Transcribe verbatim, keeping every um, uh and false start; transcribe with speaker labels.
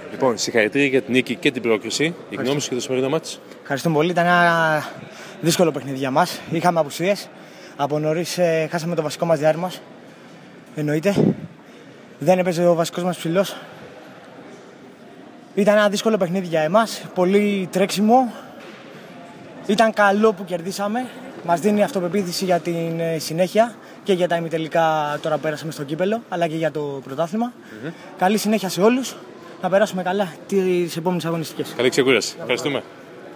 Speaker 1: Λοιπόν, συγχαρητήρια για την νίκη και την πρόκριση. Η γνώμη σου για το σημερινό μάτς?
Speaker 2: Ευχαριστούμε πολύ. Ήταν ένα δύσκολο παιχνίδι για μας. Είχαμε απουσίες. Από νωρίς ε, χάσαμε το βασικό μας διάρρημα. Εννοείται. Δεν έπαιζε ο βασικός μας ψηλός. Ήταν ένα δύσκολο παιχνίδι για εμάς. Πολύ τρέξιμο. Ήταν καλό που κερδίσαμε. Μας δίνει αυτοπεποίθηση για την συνέχεια και για τα ημιτελικά τώρα που πέρασαμε στο κύπελο, αλλά και για το πρωτάθλημα. Mm-hmm. Καλή συνέχεια σε όλους. Να περάσουμε καλά τις επόμενες αγωνιστικές.
Speaker 1: Καλή ξεκούραση. Ευχαριστούμε.